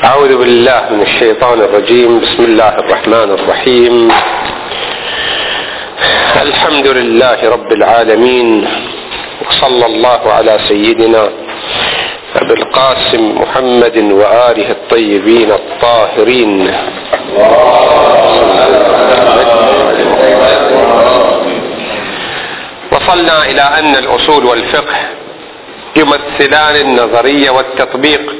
أعوذ بالله من الشيطان الرجيم. بسم الله الرحمن الرحيم. الحمد لله رب العالمين، وصلى الله على سيدنا أبي القاسم محمد وآله الطيبين الطاهرين. وصلنا إلى أن الأصول والفقه يمثلان النظرية والتطبيق،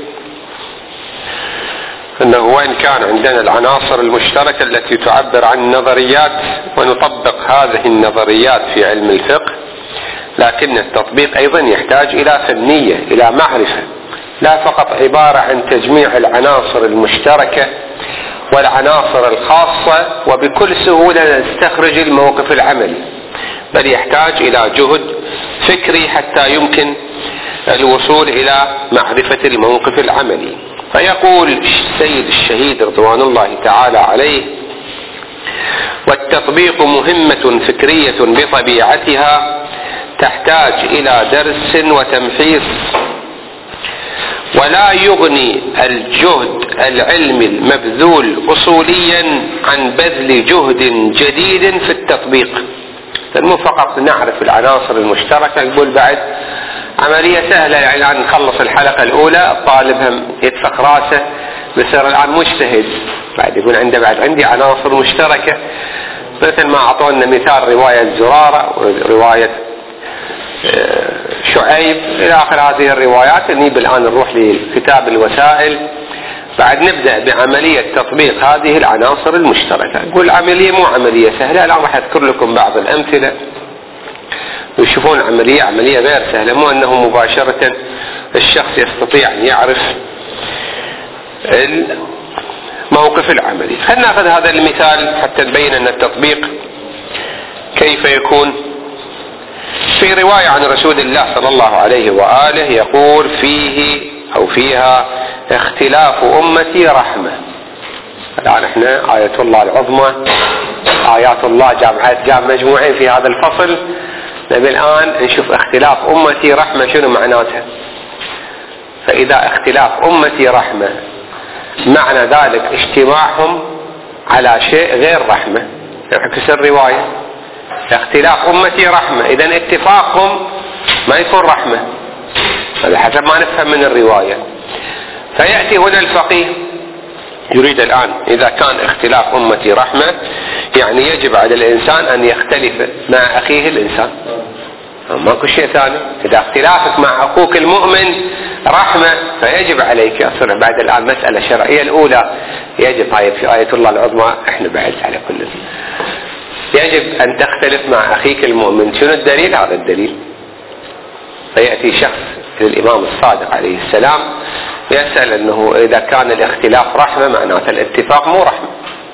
أنه وإن كان عندنا العناصر المشتركة التي تعبر عن النظريات ونطبق هذه النظريات في علم الفقه، لكن التطبيق أيضا يحتاج إلى فنية، إلى معرفة، لا فقط عبارة عن تجميع العناصر المشتركة والعناصر الخاصة وبكل سهولة نستخرج الموقف العملي، بل يحتاج إلى جهد فكري حتى يمكن الوصول إلى معرفة الموقف العملي. فيقول السيد الشهيد رضوان الله تعالى عليه: والتطبيق مهمة فكرية بطبيعتها تحتاج إلى درس وتمحيص، ولا يغني الجهد العلمي المبذول أصوليا عن بذل جهد جديد في التطبيق. مو فقط نعرف العناصر المشتركة، نقول بعد عملية سهلة، يعني الآن نخلص الحلقة الأولى الطالب هم يدفق راسه بصير الآن مجتهد، بعد يقول عنده بعد عندي عناصر مشتركة، مثل ما أعطونا مثال رواية زرارة ورواية شعيب إلى آخر هذه الروايات. نجيب الآن نروح لكتاب الوسائل، بعد نبدأ بعملية تطبيق هذه العناصر المشتركة. نقول العملية مو عملية سهلة، الآن راح أذكر لكم بعض الأمثلة ويشوفون عملية غير سهلة، مو أنه مباشرة الشخص يستطيع أن يعرف الموقف العملي. خلينا نأخذ هذا المثال حتى نبين أن التطبيق كيف يكون. في رواية عن رسول الله صلى الله عليه وآله يقول فيه أو فيها: اختلاف أمتي رحمة. الآن احنا آية الله العظمى، آيات الله جاب مجموعين في هذا الفصل، نبي الآن نشوف اختلاف أمتي رحمة شنو معناتها. فإذا اختلاف أمتي رحمة معنى ذلك اجتماعهم على شيء غير رحمة، يعكس الرواية. اختلاف أمتي رحمة، إذن اتفاقهم ما يكون رحمة، هذا حسب ما نفهم من الرواية. فيأتي هنا الفقيه يريد الآن إذا كان اختلاف أمتي رحمة يعني يجب على الإنسان أن يختلف مع أخيه الإنسان، ماكو شيء ثاني. إذا اختلافك مع أخوك المؤمن رحمة فيجب عليك أصلا بعد الآن مسألة شرعية الأولى، يجب هاي في آية الله العظمى احنا بعد على كل شيء، يجب أن تختلف مع أخيك المؤمن. شنو الدليل؟ هذا الدليل. فيأتي شخص للإمام الصادق عليه السلام يسأل أنه إذا كان الاختلاف رحمة معناته الاتفاق مو رحمة.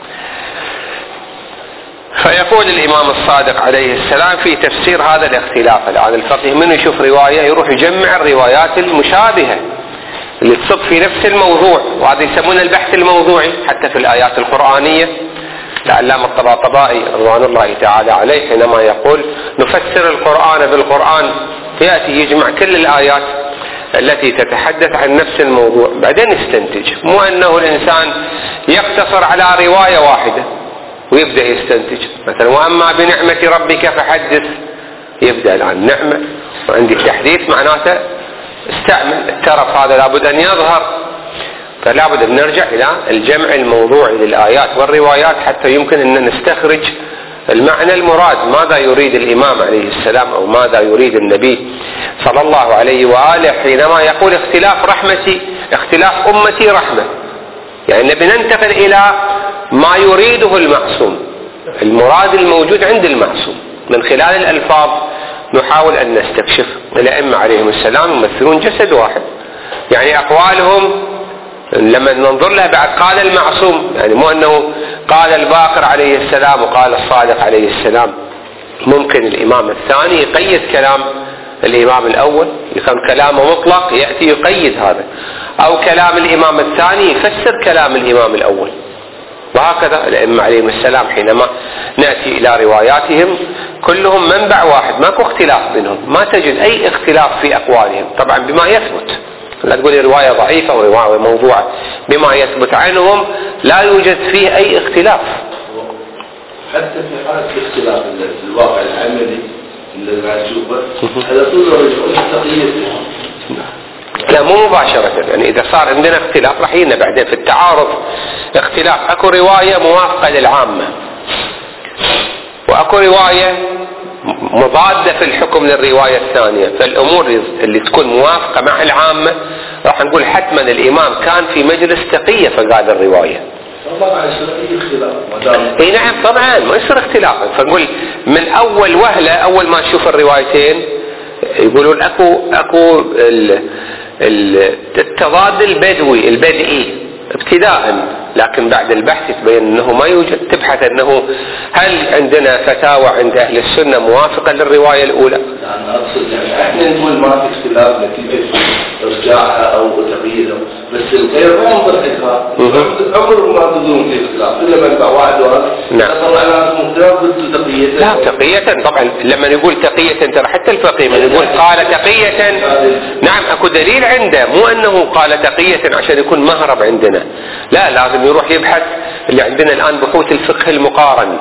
فيقول الإمام الصادق عليه السلام في تفسير هذا الاختلاف، الآن الفقيه من يشوف رواية يروح يجمع الروايات المشابهة اللي تصب في نفس الموضوع، وهذا يسمونه البحث الموضوعي. حتى في الآيات القرآنية العلامة الطباطبائي رضوان الله تعالى عليه حينما يقول نفسر القرآن بالقرآن، يأتي يجمع كل الآيات التي تتحدث عن نفس الموضوع، بعدين يستنتج. مو أنه الإنسان يقتصر على رواية واحدة ويبدأ يستنتج، مثلا وأما بنعمة ربك فحدث، يبدأ الآن نعمة وعندي تحديث معناته استعمل الترف، هذا لابد أن يظهر. فلا بد أن نرجع إلى الجمع الموضوعي للآيات والروايات حتى يمكن أن نستخرج المعنى المراد، ماذا يريد الإمام عليه السلام أو ماذا يريد النبي صلى الله عليه وآله حينما يقول اختلاف أمتي رحمة. يعني نبي ننتقل إلى ما يريده المعصوم، المراد الموجود عند المعصوم. من خلال الألفاظ نحاول أن نستكشف. الأئمة عليهم السلام يمثلون جسد واحد، يعني أقوالهم لما ننظر لها بعد قال المعصوم، يعني مو أنه قال الباقر عليه السلام وقال الصادق عليه السلام. ممكن الإمام الثاني يقيد كلام الإمام الأول، يكون كلامه مطلق يأتي يقيد هذا، أو كلام الإمام الثاني يفسر كلام الإمام الأول، وهكذا الأئمة عليهم السلام حينما نأتي إلى رواياتهم كلهم منبع واحد، ماكو اختلاف بينهم، ما تجد أي اختلاف في أقوالهم، طبعا بما يثبت لا تقول رواية ضعيفة ورواية موضوعة، بما يثبت عنهم لا يوجد فيه أي اختلاف. حتى في حالة الاختلاف الواقع العملي اللي قاعد نشوفه هذا كله رجعون التقييد. لا مو مباشرة، يعني إذا صار عندنا اختلاف راح يجينا بعدين في التعارض اختلاف. أكو رواية موافقة للعامة وأكو رواية مضادة في الحكم للرواية الثانية، فالأمور اللي تكون موافقة مع العامة راح نقول حتما الإمام كان في مجلس تقية فقال الرواية. طبعا يصير اختلاف. اي نعم طبعا ما يصير اختلاف، فنقول من أول وهلة أول ما نشوف الروايتين يقولون أكو التضاد البدئي ابتداء، لكن بعد البحث يتبين انه ما يوجد. تبحث انه هل عندنا فتاوى عند اهل السنه موافقه للروايه الاولى؟ انا اقصد يعني احنا نقول ما في اختلاف نتيجه ارجاعها او تغييرها، بس الغير ما مضحكها عمر ما تظن في اختلاف الا من بعد وهذا. نعم. طبعا انا مختلف ضد تقيه. لا تقيه طبعا، لما نقول تقيه ترى حتى الفقيه من يقول قال تقيه، نعم اكو دليل عنده، مو انه قال تقيه عشان يكون مهرب عندنا، لا لازم يروح يبحث. اللي عندنا الآن بحوث الفقه المقارن،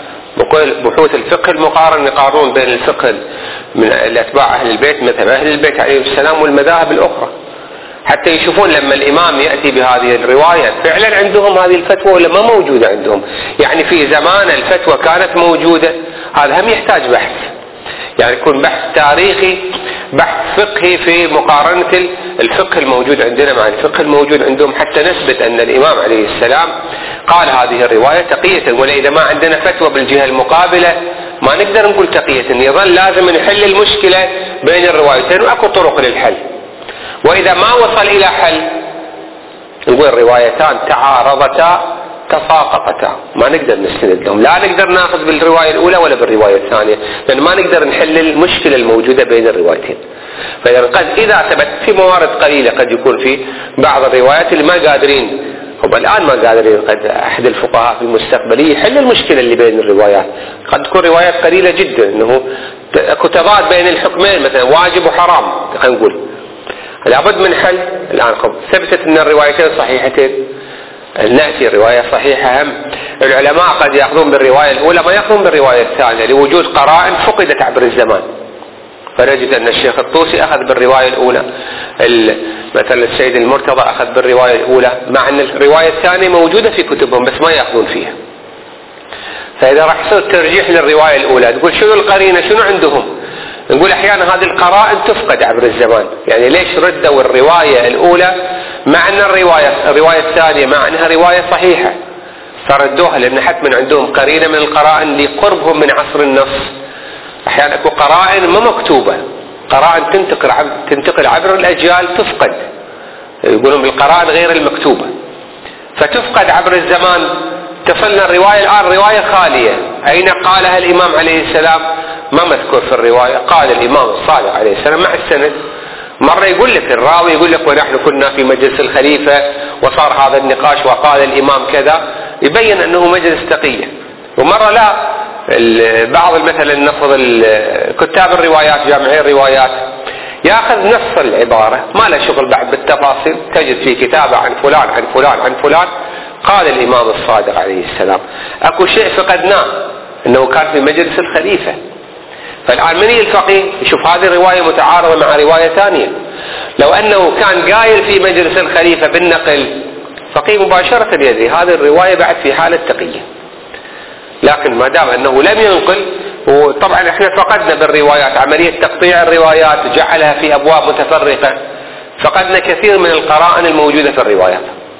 بحوث الفقه المقارن يقارنون بين الفقه من الأتباع أهل البيت مثل أهل البيت عليهم السلام والمذاهب الأخرى، حتى يشوفون لما الإمام يأتي بهذه الرواية فعلا عندهم هذه الفتوى ولا ما موجودة عندهم. يعني في زمان الفتوى كانت موجودة، هذا هم يحتاج بحث، يعني يكون بحث تاريخي بحث فقهي في مقارنة الفقه الموجود عندنا مع الفقه الموجود عندهم، حتى نثبت أن الإمام عليه السلام قال هذه الرواية تقية. ولا إذا ما عندنا فتوى بالجهة المقابلة ما نقدر نقول تقية، يظل لازم نحل المشكلة بين الروايتين وأكو طرق للحل. وإذا ما وصل إلى حل نقول الروايتان تعارضتا تساقطتا، ما نقدر نستند لهم، لا نقدر ناخذ بالرواية الأولى ولا بالرواية الثانية، لأن ما نقدر نحل المشكلة الموجودة بين الروايتين. فإذا قد إذا ثبت في موارد قليلة قد يكون في بعض الروايات اللي ما قادرين، هم الآن ما قادرين، قد أحد الفقهاء في المستقبل يحل المشكلة اللي بين الروايات. قد تكون روايات قليلة جدا أنه اكو تضاد بين الحكمين مثلا واجب وحرام، خلينا نقول لابد من حل. الآن ثبتت أن الروايتين صحيحتين، نأتي الرواية صحيحة. هم العلماء قد يأخذون بالرواية الأولى ما يأخذون بالرواية الثانية لوجود قرائن فقدت عبر الزمان، فنجد أن الشيخ الطوسي أخذ بالرواية الأولى، مثلا السيد المرتضى أخذ بالرواية الأولى، مع أن الرواية الثانية موجودة في كتبهم بس ما يأخذون فيها. فإذا راح يصير ترجيح للرواية الأولى تقول شنو القرينة شنو عندهم؟ نقول أحيانا هذه القرائن تفقد عبر الزمان، يعني ليش ردوا الرواية الأولى مع أن الرواية الثانية مع أنها رواية صحيحة فردوها، لأن حتما عندهم قرينة من القرائن لقربهم من عصر النص. أحيانا أكو قرائن ما مكتوبة، قرائن تنتقل عبر الأجيال تفقد، يقولون بالقرائن غير المكتوبة فتفقد عبر الزمان. تصلنا الرواية الآن رواية خالية، أين قالها الإمام عليه السلام؟ ما مذكور في الرواية. قال الإمام الصادق عليه السلام مع السند، مرة يقول لك الراوي يقول لك ونحن كنا في مجلس الخليفة وصار هذا النقاش وقال الإمام كذا، يبين أنه مجلس تقية. ومرة لا، بعض مثلا نفض كتاب الروايات جامعي الروايات ياخذ نص العبارة ما له شغل بعد بالتفاصيل، تجد في كتابة عن فلان عن فلان عن فلان قال الإمام الصادق عليه السلام. أكو شيء فقدناه أنه كان في مجلس الخليفة. فالآن من الفقيه يشوف هذه الرواية متعارضة مع رواية ثانية، لو أنه كان قايل في مجلس الخليفة بالنقل فقيه مباشرة يدري هذه الرواية بعد في حالة تقية. لكن ما دام أنه لم ينقل، وطبعا احنا فقدنا بالروايات عملية تقطيع الروايات جعلها في أبواب متفرقة، فقدنا كثير من القرائن الموجودة في الروايات.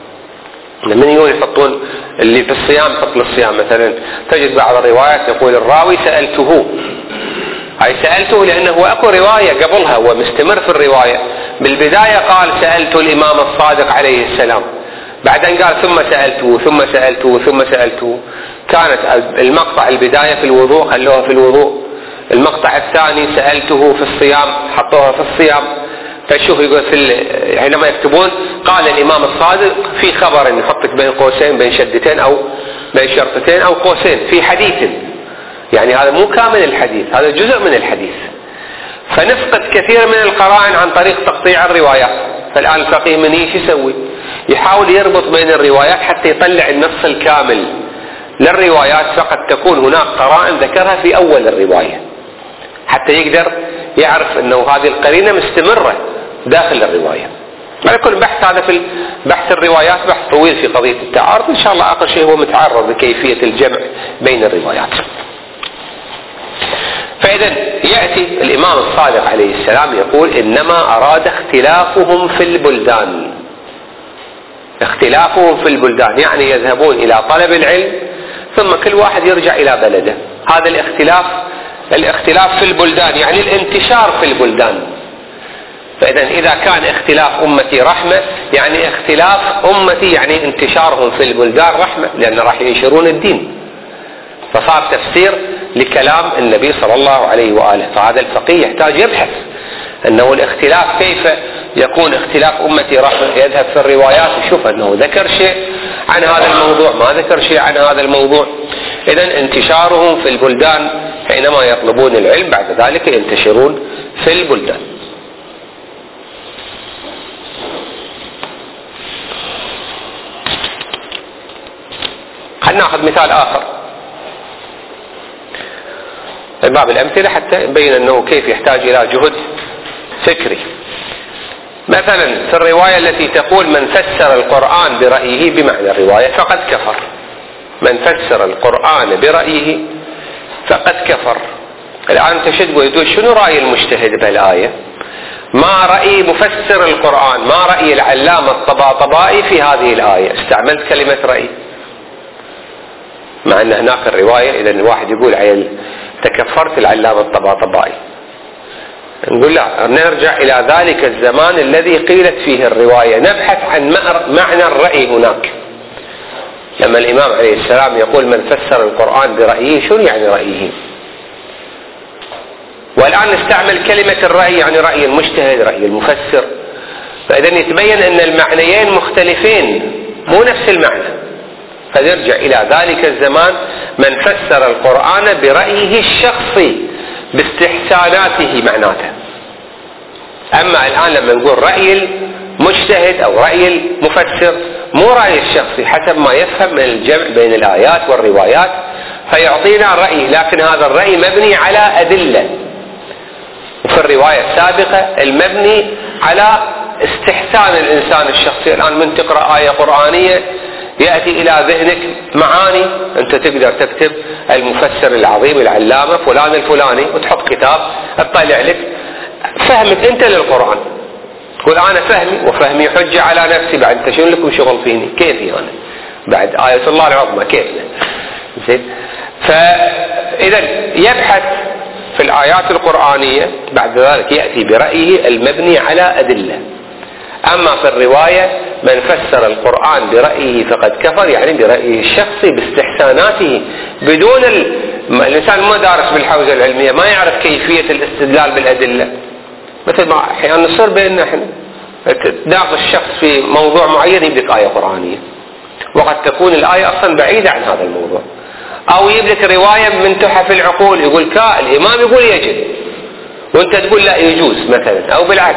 من يحطون اللي في الصيام فصل الصيام مثلا تجد بعض الروايات يقول الراوي سألته، هاي سألته لأنه أكو رواية قبلها هو مستمر في الرواية، بالبداية قال سألت الإمام الصادق عليه السلام، بعدين قال ثم سألته ثم سألته ثم سألته. كانت المقطع البداية في الوضوء خلوها في الوضوء، المقطع الثاني سألته في الصيام حطوها في الصيام. فشوف يقول حينما يكتبون قال الإمام الصادق في خبر نحطك بين قوسين بين شدتين أو بين شرطتين أو قوسين في حديث، يعني هذا مو كامل الحديث، هذا جزء من الحديث. فنفقد كثير من القرائن عن طريق تقطيع الروايات. فالآن الفقيه من ايش يسوي؟ يحاول يربط بين الروايات حتى يطلع النص الكامل للروايات، فقد تكون هناك قرائن ذكرها في أول الرواية حتى يقدر يعرف أنه هذه القرينة مستمرة داخل الرواية. على كل بحث هذا في بحث الروايات بحث طويل في قضية التعارض، إن شاء الله آخر شيء هو متعرض لكيفية الجمع بين الروايات. فإذا يأتي الإمام الصادق عليه السلام يقول إنما أراد اختلافهم في البلدان. اختلافهم في البلدان يعني يذهبون إلى طلب العلم ثم كل واحد يرجع إلى بلده. هذا الاختلاف في البلدان يعني الانتشار في البلدان. فإذا إذا كان اختلاف أمتي رحمة يعني اختلاف أمتي يعني انتشارهم في البلدان رحمة، لأن راح ينشرون الدين. فصار تفسير لكلام النبي صلى الله عليه وآله. فهذا الفقيه يحتاج يبحث أنه الاختلاف كيف يكون اختلاف أمتي رحمة، يذهب في الروايات يشوف أنه ذكر شيء عن هذا الموضوع ما ذكر شيء عن هذا الموضوع. إذن انتشارهم في البلدان حينما يطلبون العلم بعد ذلك ينتشرون في البلدان. خلنا ناخذ مثال آخر من باب الأمثلة حتى يبين أنه كيف يحتاج إلى جهد فكري. مثلا في الرواية التي تقول من فسر القرآن برأيه بمعنى الرواية فقد كفر. من فسر القرآن برأيه فقد كفر. الآن تشد ويقول شنو رأي المجتهد بهالآية؟ ما رأي مفسر القرآن؟ ما رأي العلامة الطباطبائي في هذه الآية؟ استعملت كلمة رأي مع أن هناك الرواية إذا الواحد يقول عيل تكفرت العلامة الطباطبائي، نقول لا، نرجع إلى ذلك الزمان الذي قيلت فيه الرواية، نبحث عن معنى الرأي هناك. لما الإمام عليه السلام يقول من فسر القرآن برأيه شنو يعني رأيه؟ والآن نستعمل كلمة الرأي يعني رأي المجتهد رأي المفسر. فإذا يتبين أن المعنيين مختلفين مو نفس المعنى. فنرجع إلى ذلك الزمان من فسر القرآن برأيه الشخصي باستحساناته معناته. أما الآن لما نقول رأي المجتهد أو رأي المفسر مو رأي الشخصي حسب ما يفهم من الجمع بين الآيات والروايات فيعطينا رأي، لكن هذا الرأي مبني على أدلة. وفي الرواية السابقة المبني على استحسان الإنسان الشخصي. الآن من تقرأ آية قرآنية يأتي إلى ذهنك معاني، أنت تقدر تكتب المفسر العظيم العلامة فلان الفلاني وتحط كتاب اطلع لك فهمك أنت للقرآن. تقول أنا فهمي حجة على نفسي، بعد أنت شنو لكم شغل فيني؟ كيفي أنا بعد آية الله العظمى كيفنا؟ زين. فإذا يبحث في الآيات القرآنية بعد ذلك يأتي برأيه المبني على أدلة. أما في الرواية من فسر القرآن برأيه فقد كفر يعني برأيه الشخصي باستحساناته بدون الإنسان ما دارس بالحوزة العلمية ما يعرف كيفية الاستدلال بالأدلة. مثل ما أحيانا نصير بيننا احنا تناقش شخص في موضوع معين يبدك آية قرآنية وقد تكون الآية أصلا بعيدة عن هذا الموضوع، أو يبدك رواية من تحف العقول يقول الإمام يقول يجب وانت تقول لا يجوز مثلا، أو بالعكس.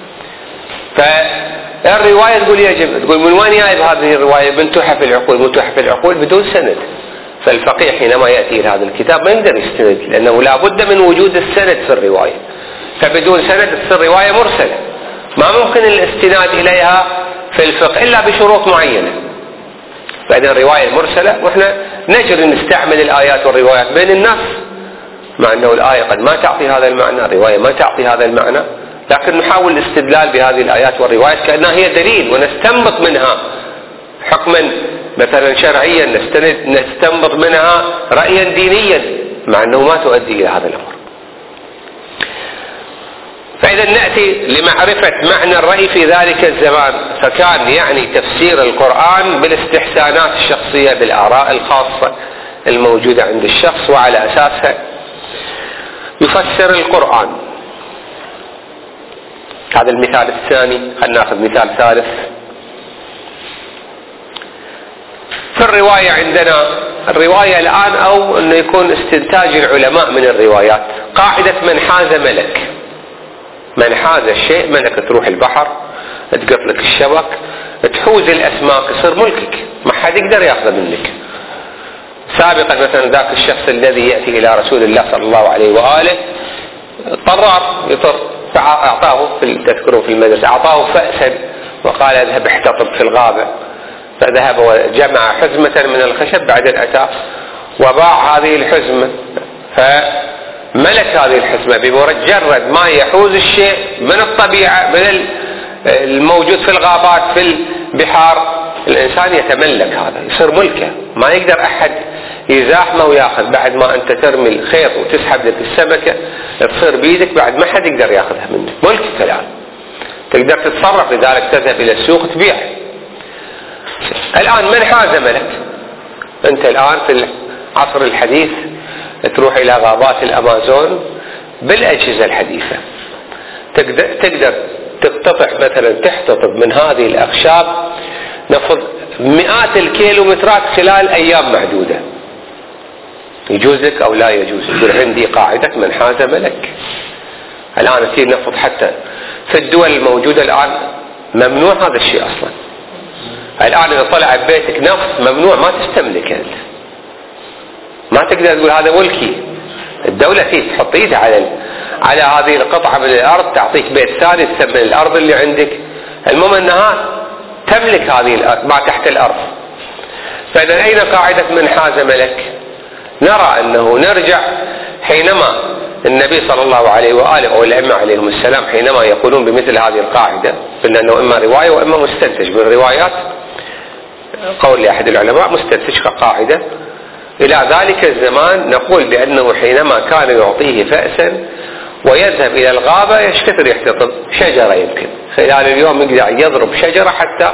فالرواية تقول يجب، تقول من وين جايب هذه الرواية؟ من تحف العقول، من تحف العقول بدون سند. فالفقيه حينما يأتي إلى هذا الكتاب ما يقدر يستند لأنه لا بد من وجود السند في الرواية، فبدون سند تصير رواية مرسلة ما ممكن الاستناد إليها في الفقه إلا بشروط معينة. فإذا الرواية المرسلة وإحنا نجري نستعمل الآيات والروايات بين الناس مع أنه الآية قد ما تعطي هذا المعنى، الرواية ما تعطي هذا المعنى، لكن نحاول الاستدلال بهذه الآيات والروايات كأنها هي دليل ونستنبط منها حكما مثلا شرعيا، نستنبط منها رأيا دينيا مع أنه ما تؤدي إلى هذا الأمر. فإذا نأتي لمعرفة معنى الرأي في ذلك الزمان، فكان يعني تفسير القرآن بالاستحسانات الشخصية بالآراء الخاصة الموجودة عند الشخص وعلى أساسها يفسر القرآن. هذا المثال الثاني. خلينا ناخذ مثال ثالث. في الرواية عندنا الرواية الآن أو أنه يكون استنتاج العلماء من الروايات قاعدة من حاز ملك. من حاز الشيء ملك، تروح البحر تقط لك الشبك، تحوز الاسماك، يصير ملكك، ما حد يقدر ياخذه منك. سابقا مثلا ذاك الشخص الذي ياتي الى رسول الله صلى الله عليه واله طرار يطر، فاعطاه تذكروا في المدرسه اعطاه فأسا وقال اذهب احتطب في الغابه، فذهب وجمع حزمة من الخشب، بعدين اتى وباع هذه الحزمة، فملك هذه الحزمة بمجرد ما يحوز الشيء من الطبيعة من الموجود في الغابات في البحار، الإنسان يتملك هذا، يصير ملكه، ما يقدر أحد يزاحمه وياخذ. بعد ما أنت ترمي الخيط وتسحب لك السمكة تصير بيدك، بعد ما حد يقدر ياخذها منك، ملكك الآن، تقدر تتصرف، لذلك تذهب إلى السوق تبيع. الآن من حاز ملك؟ أنت الآن في العصر الحديث تروح إلى غابات الأمازون بالأجهزة الحديثة، تقدر تقتطع مثلا، تحتطب من هذه الأخشاب نفض مئات الكيلومترات خلال أيام معدودة. يجوز لك أو لا يجوز؟ يقول عندي قاعدة من حاز ملك. الآن تصير نفض حتى في الدول الموجودة الآن ممنوع هذا الشيء أصلا. الآن إذا طلع ببيتك نفط ممنوع، ما تستملك أنت، ما تقدر تقول هذا ملكي. الدولة فيه تحط ايدها على هذه القطعة من الأرض، تعطيك بيت ثاني تسمى الأرض اللي عندك، المهم أنها تملك هذه الأرض ما تحت الأرض. فإذا أين قاعدة من حاز ملك؟ نرى أنه نرجع حينما النبي صلى الله عليه وآله أو الأئمة عليهم السلام حينما يقولون بمثل هذه القاعدة، قلنا أنه إما رواية وإما مستنتج من الروايات، قول لأحد العلماء مستنتج كقاعدة. إلى ذلك الزمان نقول بأنه حينما كان يعطيه فأسا ويذهب إلى الغابة يشتغل يحتطب شجرة، يمكن خلال اليوم يقدر يضرب شجرة حتى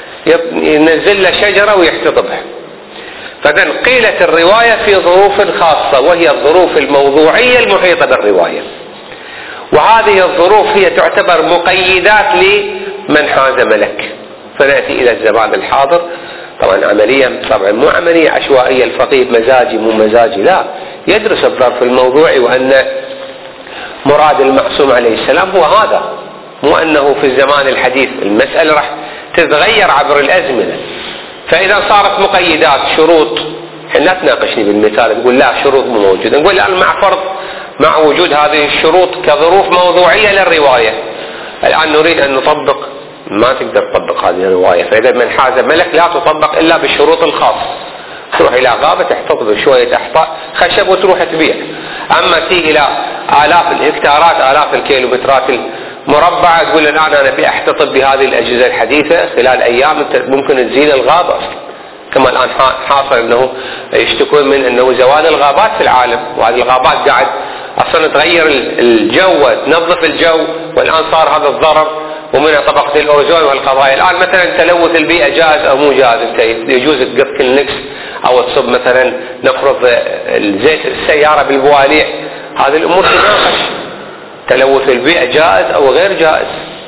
ينزل له شجرة ويحتطبها. فإذن قيلت الرواية في ظروف خاصة، وهي الظروف الموضوعية المحيطة بالرواية، وهذه الظروف هي تعتبر مقيدات لمن حاز ملك. فنأتي إلى الزمان الحاضر، طبعا عملية، طبعا مو عملية عشوائية الفقيه مزاجي مو مزاجي، لا، يدرس الظرف الموضوعي، وأن مراد المعصوم عليه السلام هو هذا، مو أنه في الزمان الحديث. المسألة راح تتغير عبر الأزمنة، فإذا صارت مقيدات شروط، لا تناقشني بالمثال تقول لا شروط مو موجودة، نقول الآن مع فرض مع وجود هذه الشروط كظروف موضوعية للرواية، الآن نريد أن نطبق، ما تقدر تطبق هذه الرواية. فإذا من حاز ملك لا تطبق إلا بالشروط الخاصة، تروح إلى غابة تحتفظ شوية أحطاء خشب وتروح تبيع. أما تيجي إلى آلاف الهكتارات آلاف الكيلومترات المربعة تقول الآن أنا بأحتطب بهذه الأجهزة الحديثة خلال أيام ممكن تزيل الغابة أصلا، كما الآن حاصل أنه يشتكون من أنه زوال الغابات في العالم، وهذه الغابات قاعد أصلا تغير الجو وتنظف الجو، والآن صار هذا الضرر، ومنها طبقة الأوزون والقضايا. الآن مثلا تلوث البيئة جائز أو مو جائز؟ انت يجوز تقط كلينكس أو تصب مثلا نفرض الزيت السيارة بالبواليع، هذه الأمور تناقش، تلوث البيئة جائز أو غير جائز.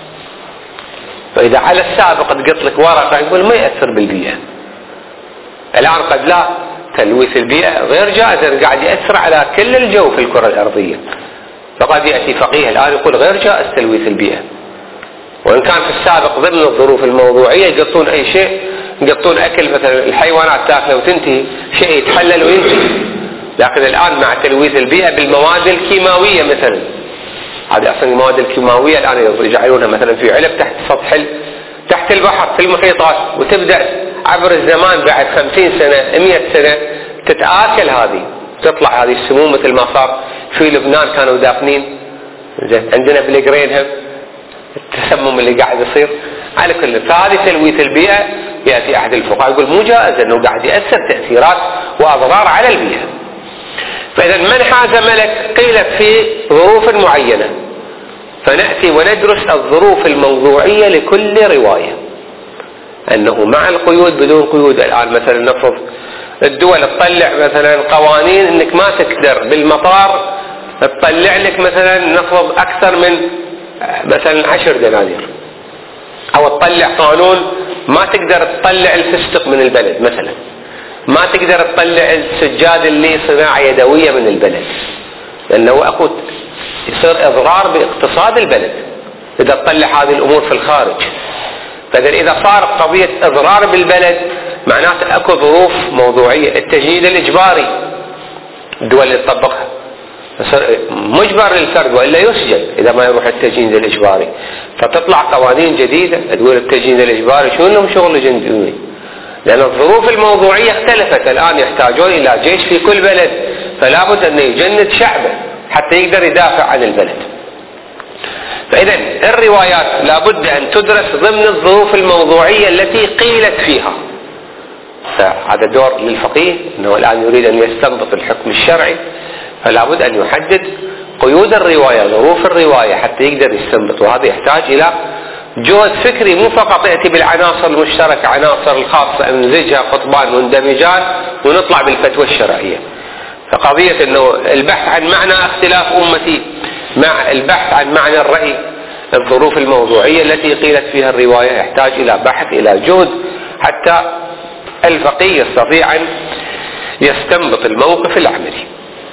فإذا على السابق تقط لك ورقة يقول ما يأثر بالبيئة، الآن قد لا، تلوث البيئة غير جائز، قاعد يأثر على كل الجو في الكرة الأرضية، فقد يأتي فقيه الآن يقول غير جائز تلويث البيئة. وإن كان في السابق ضمن الظروف الموضوعية يقطون أي شيء، يقطون أكل مثلا الحيوانات تاكله وتنتهي، شيء يتحلل وينتهي. لكن الآن مع تلويث البيئة بالمواد الكيماوية مثلا، هذه أصلا المواد الكيماوية الآن يجعلونها مثلا في علب تحت سطح تحت البحر في المحيطات، وتبدأ عبر الزمان بعد 50 سنة 100 سنة تتآكل هذه، تطلع هذه السموم مثل ما صار في لبنان كانوا دافنين عندنا بالجرينهم التسمم اللي قاعد يصير على كل. فهذه تلويث البيئة يأتي أحد الفقهاء يقول مو جائز، أنه قاعد يأثر تأثيرات وأضرار على البيئة. فإذا من حاز ملك قيل في ظروف معينة، فنأتي وندرس الظروف الموضوعية لكل رواية، أنه مع القيود بدون قيود. الآن مثلا نفرض الدول تطلع مثلا قوانين أنك ما تقدر بالمطار تطلع لك مثلا نفرض أكثر من مثلا 10 دنانير، أو تطلع قانون ما تقدر تطلع الفستق من البلد مثلا، ما تقدر تطلع السجاد اللي صناعة يدوية من البلد، لأنه أكو يصير إضرار باقتصاد البلد. إذا تطلع هذه الأمور في الخارج. إذا صار قضية إضرار بالبلد معناته أكو ظروف موضوعية. التجنيد الإجباري الدول اللي تطبقها مجبر للفرد وإلا يسجن إذا ما يروح التجنيد الإجباري، فتطلع قوانين جديدة تقول التجنيد الإجباري شو لهم شغل جندي، لأن الظروف الموضوعية اختلفت. الآن يحتاجون إلى جيش في كل بلد، فلا بد أن يجند شعبه حتى يقدر يدافع عن البلد. فإذا الروايات لا بد أن تدرس ضمن الظروف الموضوعية التي قيلت فيها. فهذا دور للفقيه أنه الآن يريد أن يستنبط الحكم الشرعي، فلا بد أن يحدد قيود الرواية، ظروف الرواية حتى يقدر يستنبط. وهذا يحتاج إلى جهد فكري، مو فقط يأتي بالعناصر المشتركة، عناصر الخاصة نمزجها قطبان مندمجان ونطلع بالفتوى الشرعية. فقضية أنه البحث عن معنى اختلاف أمتي مع البحث عن معنى الرأي، الظروف الموضوعية التي قيلت فيها الرواية يحتاج إلى بحث، إلى جهد، حتى الفقيه يستطيع أن يستنبط الموقف العملي.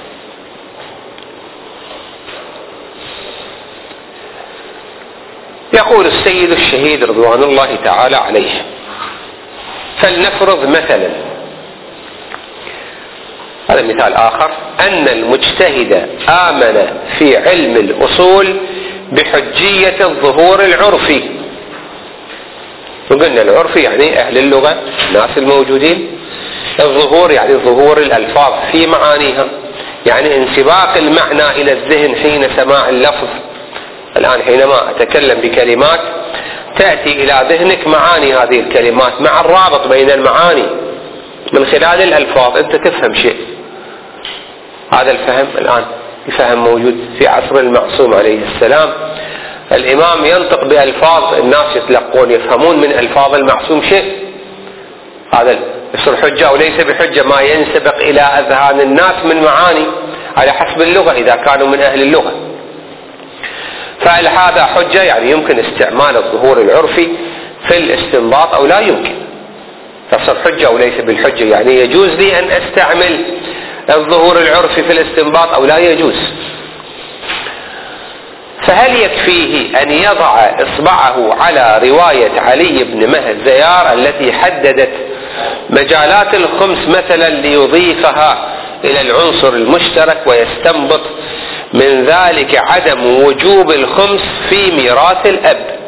يقول السيد الشهيد رضوان الله تعالى عليه: فلنفرض مثلا، هذا مثال آخر، أن المجتهد آمن في علم الأصول بحجية الظهور العرفي. وقلنا العرفي يعني أهل اللغة، الناس الموجودين. الظهور يعني ظهور الألفاظ في معانيها، يعني انسباق المعنى إلى الذهن حين سماع اللفظ. الآن حينما أتكلم بكلمات تأتي إلى ذهنك معاني هذه الكلمات مع الرابط بين المعاني من خلال الألفاظ، أنت تفهم شيء. هذا الفهم الآن الفهم موجود في عصر المعصوم عليه السلام. الإمام ينطق بألفاظ الناس يتلقون يفهمون من ألفاظ المعصوم شيء، هذا يصير حجة وليس بحجة ما ينسبق إلى أذهان الناس من معاني على حسب اللغة إذا كانوا من أهل اللغة. فهل هذا حجة؟ يعني يمكن استعمال الظهور العرفي في الاستنباط أو لا يمكن؟ تصير حجة وليس بالحجة، يعني يجوز لي أن أستعمل الظهور العرفي في الاستنباط أو لا يجوز؟ فهل يكفيه أن يضع إصبعه على رواية علي بن مهزيار التي حددت مجالات الخمس مثلا ليضيفها إلى العنصر المشترك ويستنبط من ذلك عدم وجوب الخمس في ميراث الأب؟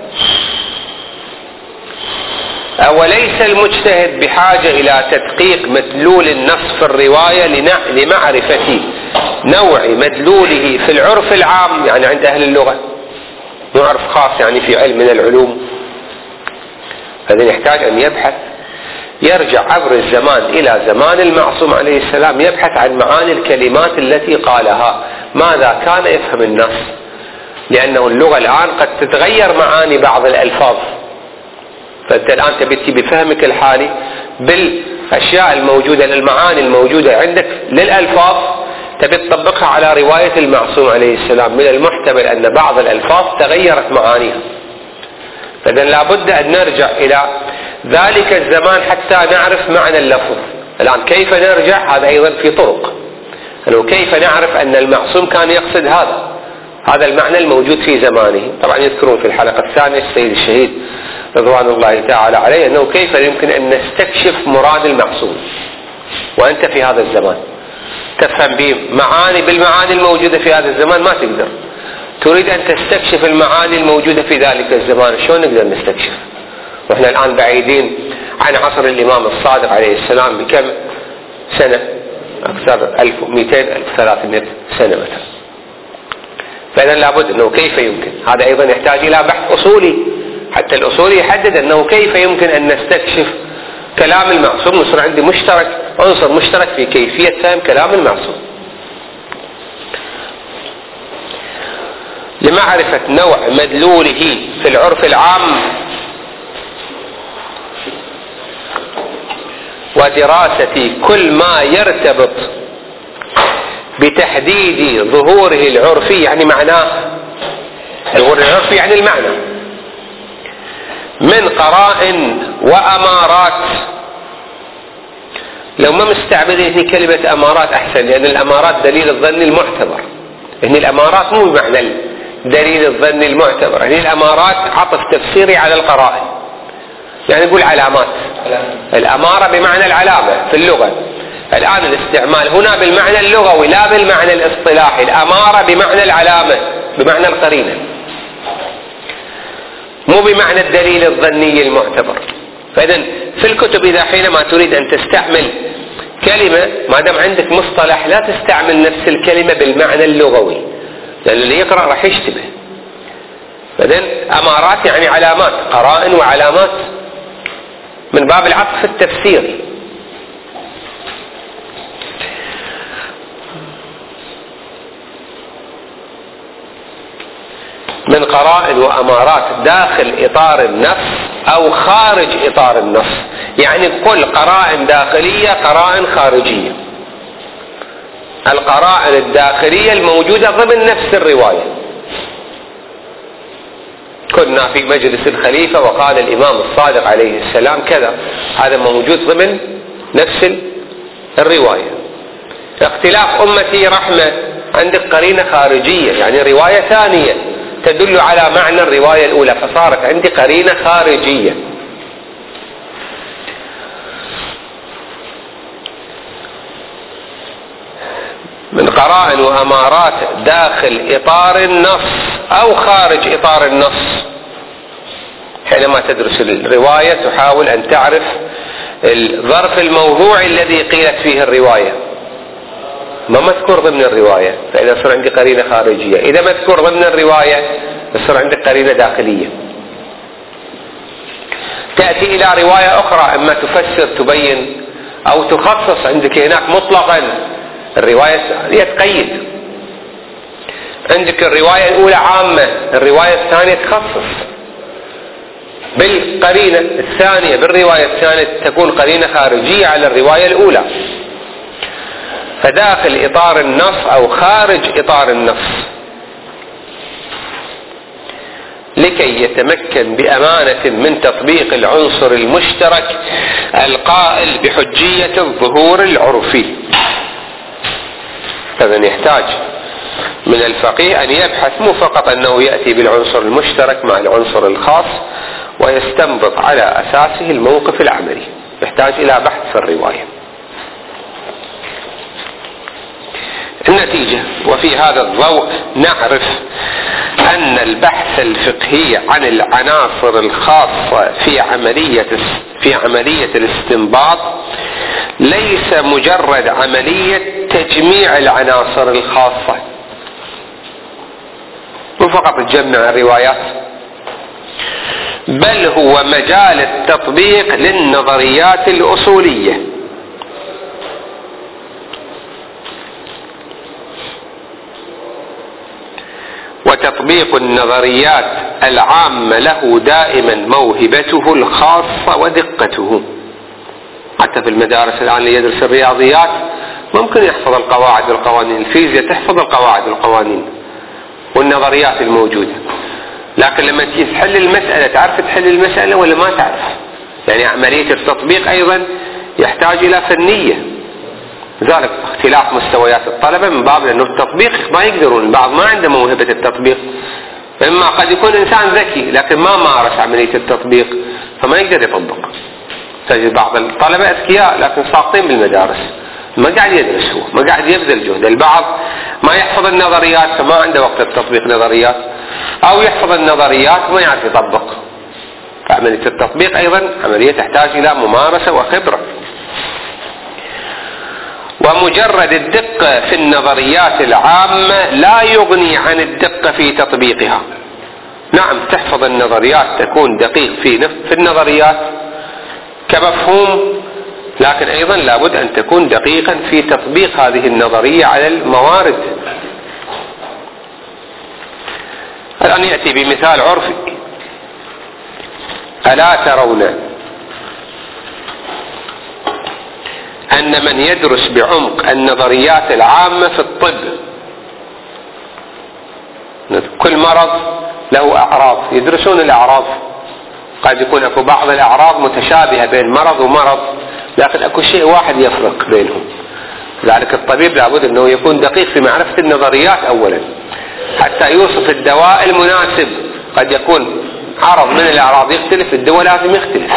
أوليس المجتهد بحاجة إلى تدقيق مدلول النص في الرواية لمعرفة نوع مدلوله في العرف العام، يعني عند أهل اللغة عرف خاص يعني في علم من العلوم؟ هذا يحتاج أن يبحث، يرجع عبر الزمان إلى زمان المعصوم عليه السلام، يبحث عن معاني الكلمات التي قالها، ماذا كان يفهم الناس، لأنه اللغة الآن قد تتغير معاني بعض الألفاظ. فأنت الآن تبتي بفهمك الحالي بالأشياء الموجودة، المعاني الموجودة عندك للألفاظ تبي تطبقها على رواية المعصوم عليه السلام. من المحتمل أن بعض الألفاظ تغيرت معانيها، فإذن لابد أن نرجع إلى ذلك الزمان حتى نعرف معنى اللفظ. الآن كيف نرجع؟ هذا أيضا في طرق، أنه كيف نعرف أن المعصوم كان يقصد هذا المعنى الموجود في زمانه. طبعا يذكرون في الحلقة الثانية السيد الشهيد رضوان الله تعالى عليه أنه كيف يمكن أن نستكشف مراد المعصوم وأنت في هذا الزمان تفهم بالمعاني الموجودة في هذا الزمان، ما تقدر. تريد أن تستكشف المعاني الموجودة في ذلك الزمان، شلون نقدر نستكشف وإحنا الآن بعيدين عن عصر الإمام الصادق عليه السلام بكم سنة؟ أكثر 1200-1300 سنة مثلا. فإذا لابد أنه كيف يمكن، هذا أيضا يحتاج إلى بحث أصولي، حتى الأصولي يحدد أنه كيف يمكن أن نستكشف كلام المعصوم. يصير عندي عنصر مشترك في كيفية فهم كلام المعصوم. لمعرفة نوع مدلوله في العرف العام ودراسة كل ما يرتبط بتحديد ظهوره العرفي، يعني معناه الظهور العرفي يعني المعنى، من قرائن وأمارات. لو ما مستعملين هنا كلمة أمارات أحسن، لأن الأمارات دليل الظن المعتبر، إن الأمارات مو بمعنى دليل الظن المعتبر. يعني الأمارات عطف تفسيري على القرائن، يعني نقول علامات. الأمارة بمعنى العلامة في اللغة، الآن الاستعمال هنا بالمعنى اللغوي لا بالمعنى الاصطلاحي. الأمارة بمعنى العلامة، بمعنى القرينة، مو بمعنى الدليل الظني المعتبر. فإذا في الكتب إذا حينما تريد أن تستعمل كلمة، ما دام عندك مصطلح لا تستعمل نفس الكلمة بالمعنى اللغوي، لأن اللي يقرأ راح يشتبه. فإذا أمارات يعني علامات، قرائن وعلامات من باب العطف التفسيري. من قرائن وأمارات داخل إطار النص أو خارج إطار النص، يعني كل قرائن داخلية قرائن خارجية. القرائن الداخلية الموجودة ضمن نفس الرواية. كنا في مجلس الخليفة وقال الإمام الصادق عليه السلام كذا، هذا موجود ضمن نفس الرواية. اختلاف أمتي رحمة، عندك قرينة خارجية، يعني رواية ثانية تدل على معنى الرواية الأولى، فصارت عندي قرينة خارجية. من قرائن وأمارات داخل إطار النص أو خارج إطار النص. حينما تدرس الرواية تحاول أن تعرف الظرف الموضوعي الذي قيلت فيه الرواية، ما مذكور ضمن الرواية، فإذا صار عندي قرينة خارجية. إذا مذكور ضمن الرواية يصير عندك قرينة داخلية. تأتي إلى رواية أخرى إما تفسر تبين أو تخصص، عندك هناك مطلقا الرواية تقيد. عندك الرواية الأولى عامة، الرواية الثانية تخصص بالقرينة الثانية، بالرواية الثانية تكون قرينة خارجية على الرواية الأولى. فداخل إطار النص أو خارج إطار النص، لكي يتمكن بأمانة من تطبيق العنصر المشترك القائل بحجية الظهور العرفي. فمن يحتاج من الفقيه أن يبحث مو فقط أنه يأتي بالعنصر المشترك مع العنصر الخاص ويستنبط على أساسه الموقف العملي، يحتاج إلى بحث في الرواية. النتيجة: وفي هذا الضوء نعرف أن البحث الفقهي عن العناصر الخاصة في عملية الاستنباط ليس مجرد عملية تجميع العناصر الخاصة، مو فقط تجمع الروايات، بل هو مجال التطبيق للنظريات الأصولية. وتطبيق النظريات العامة له دائما موهبته الخاصة ودقته. حتى في المدارس الآن اللي يدرس الرياضيات ممكن يحفظ القواعد والقوانين، الفيزياء تحفظ القواعد والقوانين والنظريات الموجودة، لكن لما تيجي تحل المسألة تعرف تحل المسألة ولا ما تعرف. يعني عملية التطبيق أيضا يحتاج إلى فنية. لذلك اختلاف مستويات الطلبة من باب أنه التطبيق ما يقدرون، البعض ما عنده موهبة التطبيق، إما قد يكون إنسان ذكي لكن ما مارس عملية التطبيق فما يقدر يطبق. تجد بعض الطلبة أذكياء لكن ساقطين بالمدارس، ما قاعد يدرس، هو ما قاعد يبذل جهد. البعض ما يحفظ النظريات فما عنده وقت التطبيق نظريات، أو يحفظ النظريات وما يعرف يطبق. فعملية التطبيق أيضا عملية تحتاج إلى ممارسة وخبرة. ومجرد الدقة في النظريات العامة لا يغني عن الدقة في تطبيقها. نعم تحفظ النظريات، تكون دقيق في النظريات كمفهوم، لكن أيضا لابد أن تكون دقيقا في تطبيق هذه النظرية على الموارد. الآن يأتي بمثال عرفي: ألا ترون أن من يدرس بعمق النظريات العامة في الطب، كل مرض له أعراض، يدرسون الأعراض، قد يكون أكو بعض الأعراض متشابهة بين مرض ومرض، لكن أكو شيء واحد يفرق بينهم. لذلك الطبيب لابد أنه يكون دقيق في معرفة النظريات أولا، حتى يوصف الدواء المناسب. قد يكون عرض من الأعراض يختلف، الدواء لازم يختلف.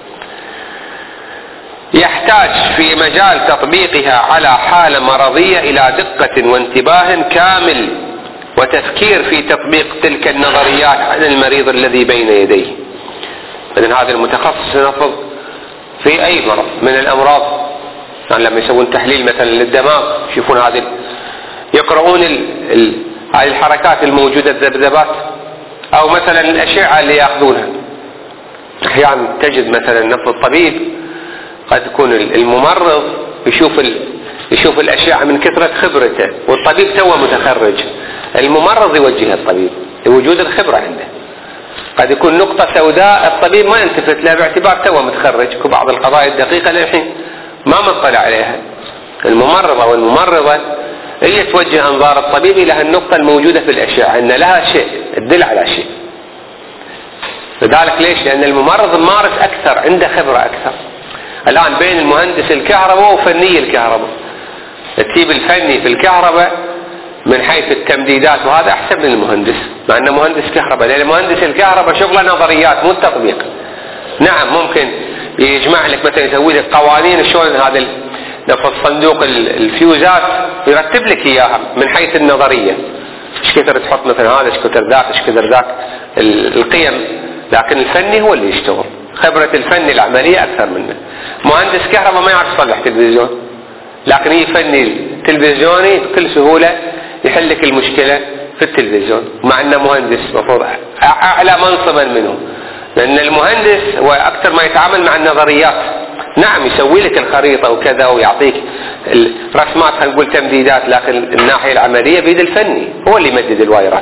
يحتاج في مجال تطبيقها على حالة مرضية إلى دقة وانتباه كامل وتفكير في تطبيق تلك النظريات على المريض الذي بين يديه. إذن هذا المتخصص ينفذ في أي مرض من الأمراض، يعني لما يسوون تحليل مثلا للدماغ يشوفون هذه، يقرؤون هذه الحركات الموجودة، الذبذبات، أو مثلا الأشعة اللي يأخذونها. أحيانا تجد مثلا نفس الطبيب قد يكون الممرض يشوف الأشعة من كثرة خبرته، والطبيب توه متخرج، الممرض يوجه الطبيب لوجود الخبرة عنده. قد يكون نقطة سوداء الطبيب ما يلتفت لها باعتبار توه متخرج، وبعض القضايا الدقيقة للحين ما مطلع عليها. الممرضة والممرضة هي توجه أنظار الطبيب إلى النقطة الموجودة في الأشعة، أن لها شيء تدل على شيء. لذلك ليش؟ لأن الممرض مارس أكثر، عنده خبرة أكثر. الآن بين المهندس الكهرباء وفني الكهرباء، التيب الفني في الكهرباء من حيث التمديدات وهذا أحسن من المهندس، مع أنه مهندس كهرباء، لأن مهندس الكهرباء شغله نظريات مو التطبيق. نعم ممكن يجمع لك مثلا، يسوي لك قوانين شلون هذا نفس صندوق الفيوزات، يرتب لك إياها من حيث النظرية، ايش كثر تحط مثلا هذا، ايش كثر ذاك، ايش كثر ذاك القيم. لكن الفني هو اللي يشتغل، خبرة الفني العملية أكثر منه. مهندس كهرباء ما يعرف يصلح تلفزيون، لكن يفني تلفزيوني بكل سهولة يحل لك المشكلة في التلفزيون، مع أنه مهندس مفروض أعلى منصبا منه، لأن المهندس هو أكثر ما يتعامل مع النظريات. نعم يسوي لك الخريطة وكذا ويعطيك الرسمات، خلينا نقول تمديدات، لكن الناحية العملية بيد الفني، هو اللي يمدد الوايرات.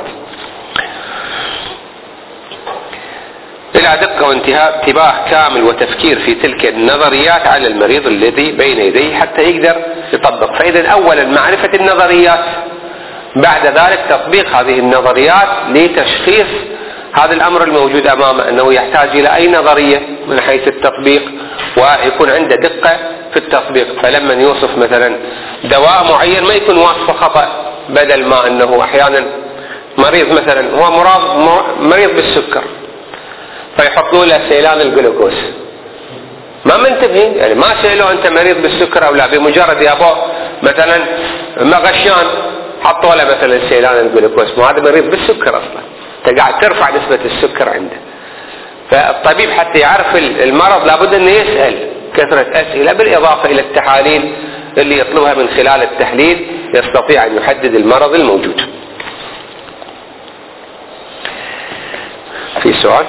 إلى دقة وانتباه كامل وتفكير في تلك النظريات على المريض الذي بين يديه حتى يقدر يطبق. فإذا أولا معرفة النظريات، بعد ذلك تطبيق هذه النظريات لتشخيص هذا الأمر الموجود أمامه، أنه يحتاج إلى أي نظرية من حيث التطبيق، ويكون عنده دقة في التطبيق. فلما يوصف مثلا دواء معين ما يكون واصفه خطأ، بدل ما أنه أحيانا مريض مثلا هو مريض بالسكر فيحطوا له سيلان الجلوكوز، ما منتبهين، يعني ما سألوا أنت مريض بالسكر أو لا، بمجرد يابوه مثلا مغشان حطوا له مثلا سيلان الجلوكوز، وهذا مريض بالسكر أصلا، أنت قاعد ترفع نسبة السكر عنده. فالطبيب حتى يعرف المرض لابد أنه يسأل كثرة أسئلة، بالإضافة إلى التحاليل اللي يطلبها، من خلال التحليل يستطيع أن يحدد المرض الموجود. في سؤال؟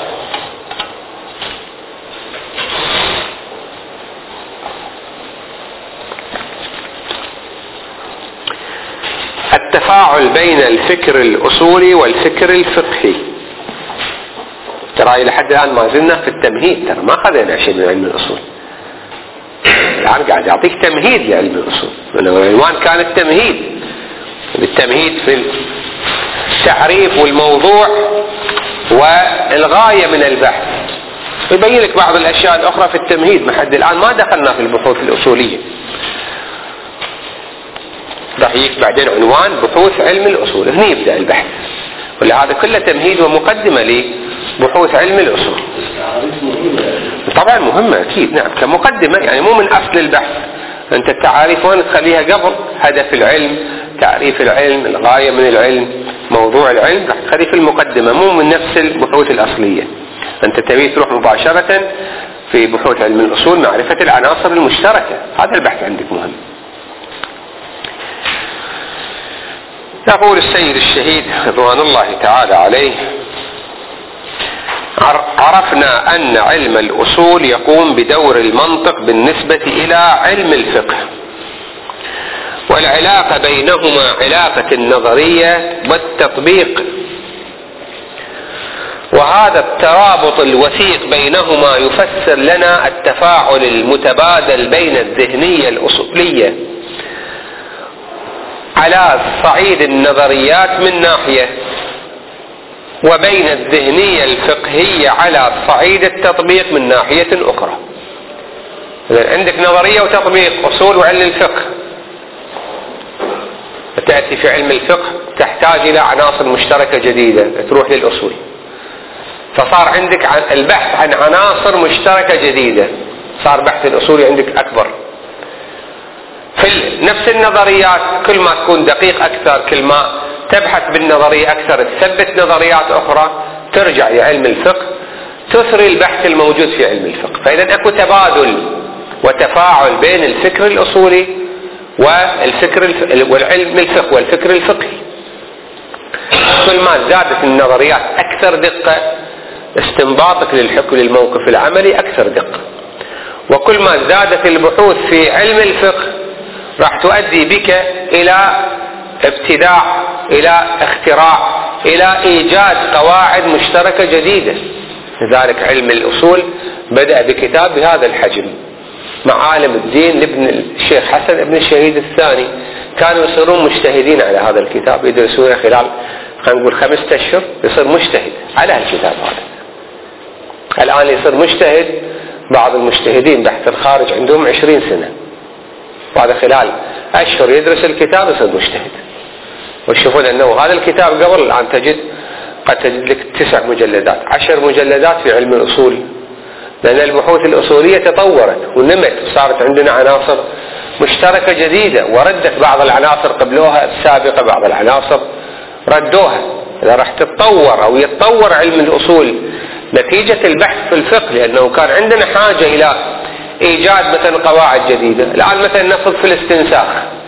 التفاعل بين الفكر الأصولي والفكر الفقهي. ترى إلى حد الآن ما زلنا في التمهيد، ترى ما خذينا شيء من علم الأصول، الآن قاعد يعطيك تمهيد لعلم الأصول، العنوان كان التمهيد، التمهيد في التعريف والموضوع والغاية من البحث، يبين لك بعض الأشياء الأخرى في التمهيد. لحد الآن ما دخلنا في البحوث الأصولية، راح يجيك بعدين عنوان بحوث علم الأصول، هنا يبدأ البحث، ولهذا كله تمهيد ومقدمة لبحوث علم الأصول. طبعا مهمة أكيد، نعم كمقدمة، يعني مو من أصل البحث. أنت التعاريف وين تخليها قبل، هدف العلم، تعريف العلم، الغاية من العلم، موضوع العلم، راح تخليه في المقدمة، مو من نفس البحوث الأصلية. أنت تبي تروح مباشرة في بحوث علم الأصول، معرفة العناصر المشتركة، هذا البحث عندك مهم. يقول السيد الشهيد رضوان الله تعالى عليه: عرفنا أن علم الأصول يقوم بدور المنطق بالنسبة إلى علم الفقه، والعلاقة بينهما علاقة النظرية والتطبيق، وهذا الترابط الوثيق بينهما يفسر لنا التفاعل المتبادل بين الذهنية الأصولية على صعيد النظريات من ناحية، وبين الذهنية الفقهية على صعيد التطبيق من ناحية أخرى. عندك نظرية وتطبيق، أصول وعلم الفقه. تأتي في علم الفقه تحتاج إلى عناصر مشتركة جديدة تروح للأصول. فصار عندك البحث عن عناصر مشتركة جديدة، صار بحث الأصولي عندك أكبر. في نفس النظريات كل ما تكون دقيق أكثر، كل ما تبحث بالنظرية أكثر، تثبت نظريات أخرى، ترجع لعلم الفقه تثري البحث الموجود في علم الفقه. فإذا أكو تبادل وتفاعل بين الفكر الأصولي والعلم الفقه والفكر الفقهي. كل ما زادت النظريات أكثر دقة، استنباطك للحكم للموقف العملي أكثر دقة. وكل ما زادت البحوث في علم الفقه راح تؤدي بك إلى ابتداع، إلى اختراع، إلى إيجاد قواعد مشتركة جديدة. لذلك علم الأصول بدأ بكتاب بهذا الحجم مع عالم الدين لابن الشيخ حسن ابن الشهيد الثاني. كانوا يصيرون مجتهدين على هذا الكتاب، يدرسونه خلال خلينا نقول 5 أشهر يصير مجتهد على الكتاب هذا. الآن يصير مجتهد بعض المجتهدين بحث الخارج عندهم 20 سنة، وهذا خلال أشهر يدرس الكتاب يصير مجتهد. وتشوفون أنه هذا الكتاب قبل الآن قد تجد لك 9 مجلدات 10 مجلدات في علم الأصول، لأن البحوث الأصولية تطورت ونمت وصارت عندنا عناصر مشتركة جديدة، وردت بعض العناصر قبلوها السابقة، بعض العناصر ردوها. إذا راح تتطور أو يتطور علم الأصول نتيجة البحث في الفقه، لأنه كان عندنا حاجة إلى إيجاد مثلا قواعد جديدة. الآن مثلا نفرض في الاستنساخ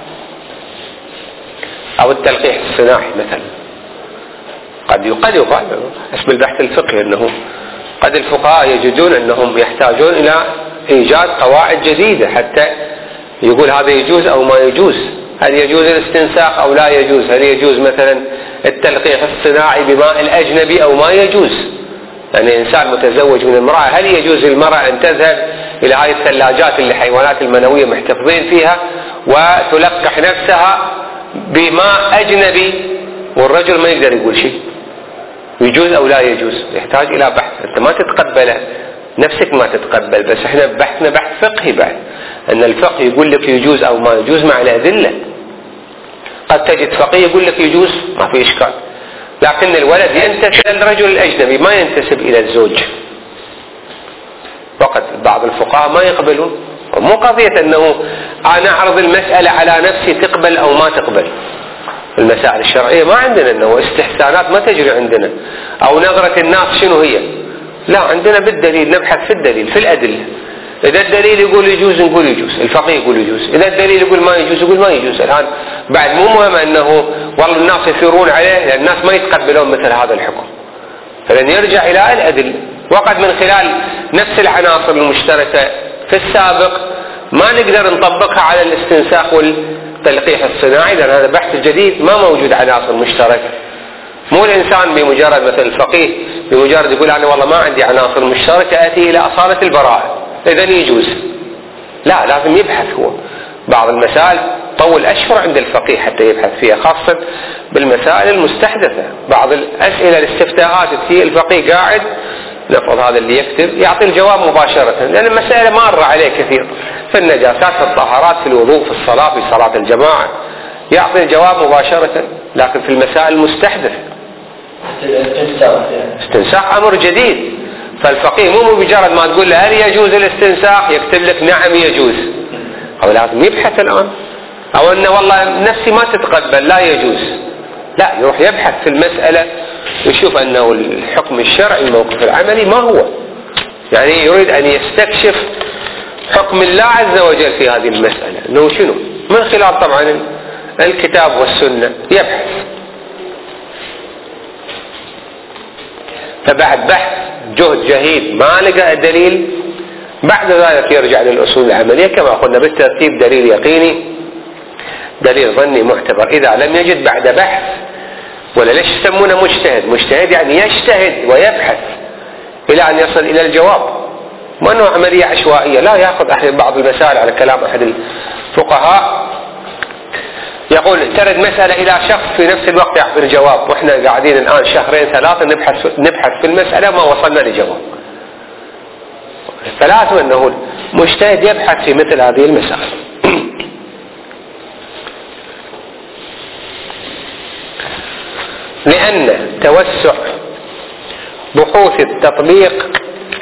أو التلقيح الصناعي مثلا، قد يقال اسم البحث الفقهي أنه قد الفقهاء يجدون أنهم يحتاجون إلى إيجاد قواعد جديدة حتى يقول هذا يجوز أو ما يجوز، هل يجوز الاستنساخ أو لا يجوز، هل يجوز مثلا التلقيح الصناعي بماء الأجنبي أو ما يجوز. يعني إنسان متزوج من امرأة، هل يجوز للمرأة أن تذهب إلى هذه الثلاجات اللي الحيوانات المنوية محتفظين فيها وتلقح نفسها بماء أجنبي والرجل ما يقدر يقول شيء؟ يجوز أو لا يجوز؟ يحتاج إلى بحث. أنت ما تتقبله، نفسك ما تتقبل، بس احنا بحثنا بحث فقهي بعد، أن الفقه يقول لك يجوز أو ما يجوز مع الأدلة. قد تجد فقيه يقول لك يجوز ما في إشكال، لكن الولد ينتسب إلى الرجل الأجنبي ما ينتسب إلى الزوج. وقد بعض الفقهاء ما يقبلون. مو قضية أنه أنا أعرض المسألة على نفسي تقبل أو ما تقبل. المسائل الشرعية ما عندنا أنه استحسانات ما تجري عندنا، أو نظرة الناس شنو هي، لا، عندنا بالدليل، نبحث في الدليل في الأدلة. إذا الدليل يقول يجوز نقول يجوز، الفقيه يقول يجوز. إذا الدليل يقول ما يجوز يقول ما يجوز. الآن بعد مو مهم أنه والله الناس يثيرون عليه، لأن الناس ما يتقبلون مثل هذا الحكم، فلن يرجع إلى الأدلة. وقد من خلال نفس العناصر المشتركة في السابق ما نقدر نطبقها على الاستنساخ والتلقيح الصناعي، لأن هذا بحث جديد ما موجود عناصر مشتركة. مو الإنسان بمجرد مثل الفقيه بمجرد يقول أنا والله ما عندي عناصر مشتركة أتي إلى أصالة البراءة إذن يجوز. لا، لازم يبحث هو. بعض المسائل طول أشهر عند الفقيه حتى يبحث فيها، خاصة بالمسائل المستحدثة. بعض الأسئلة الاستفتاءات في الفقيه قاعد نفرض هذا اللي يكتب يعطي الجواب مباشرة، لأن المسألة مارة عليه كثير في النجاسات، في الطهارات، في الوضوء، في الصلاة، في صلاة الجماعة، يعطي الجواب مباشرة. لكن في المسائل المستحدثة استنساخ أمر جديد، فالفقيه مو بمجرد ما تقول له هل يجوز الاستنساخ يكتب لك نعم يجوز، أو لازم يبحث الآن، أو أنه والله نفسي ما تتقبل لا يجوز، لا، يروح يبحث في المسألة يشوف أنه الحكم الشرعي الموقف العملي ما هو، يعني يريد أن يستكشف حكم الله عز وجل في هذه المسألة أنه شنو، من خلال طبعا الكتاب والسنة يبحث. فبعد بحث جهد جهيد ما لقى دليل، بعد ذلك يرجع للأصول العملية كما قلنا بالترتيب: دليل يقيني، دليل ظني، معتبر. إذا لم يجد بعد بحث، ولا ليش يسمونه مجتهد؟ مجتهد يعني يجتهد ويبحث إلى أن يصل إلى الجواب، ما أنه عملية عشوائية. لا، يأخذ أحد بعض المسائل على كلام أحد الفقهاء يقول ترد مسألة إلى شخص في نفس الوقت يعطي الجواب، وإحنا قاعدين الآن 2-3 نبحث في المسألة ما وصلنا لجواب. ثلاثة أنه مجتهد يبحث في مثل هذه المسائل. لأن توسع بحوث التطبيق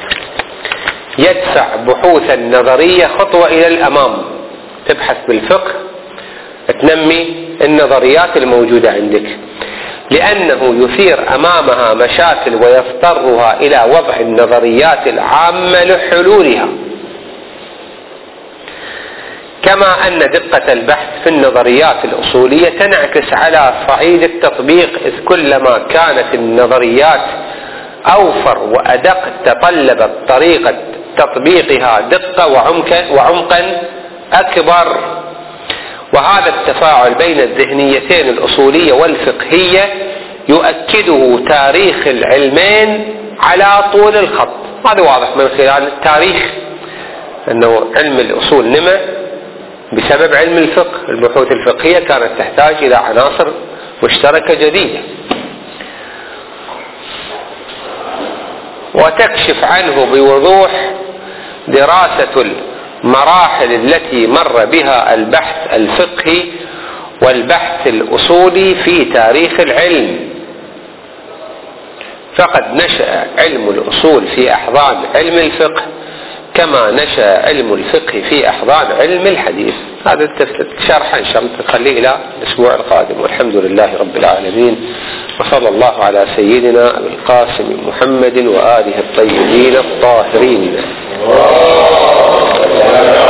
يدفع بحوث النظرية خطوة إلى الأمام. تبحث بالفقه تنمي النظريات الموجودة عندك، لأنه يثير أمامها مشاكل ويضطرها إلى وضع النظريات العامة لحلولها. كما أن دقة البحث في النظريات الأصولية تنعكس على صعيد التطبيق، إذ كلما كانت النظريات أوفر وأدق تطلبت طريقة تطبيقها دقة وعمقا أكبر. وهذا التفاعل بين الذهنيتين الأصولية والفقهية يؤكده تاريخ العلمين على طول الخط. هذا واضح من خلال التاريخ أنه علم الأصول نمى بسبب علم الفقه. البحوث الفقهية كانت تحتاج إلى عناصر مشتركة جديدة، وتكشف عنه بوضوح دراسة المراحل التي مر بها البحث الفقهي والبحث الأصولي في تاريخ العلم. فقد نشأ علم الأصول في أحضان علم الفقه كما نشأ علم الفقه في أحضان علم الحديث. هذا شرح إن شاء الله تخليه إلى الأسبوع القادم، والحمد لله رب العالمين، وصلى الله على سيدنا أبي القاسم محمد وآله الطيبين الطاهرين.